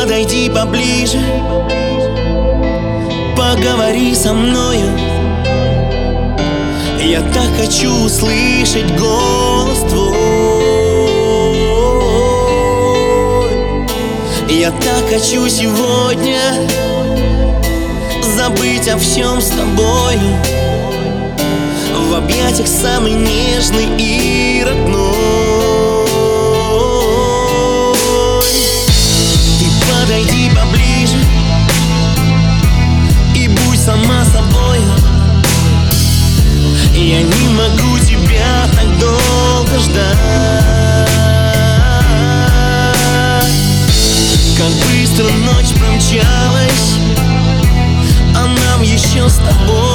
подойди поближе, поговори со мною. Я так хочу услышать голос твой. Я так хочу сегодня забыть о всем с тобою, в объятиях самый нежный и родной. Ты подойди поближе и будь сама собою. Я не могу тебя так долго ждать. Как быстро ночь промчалась, а нам еще с тобой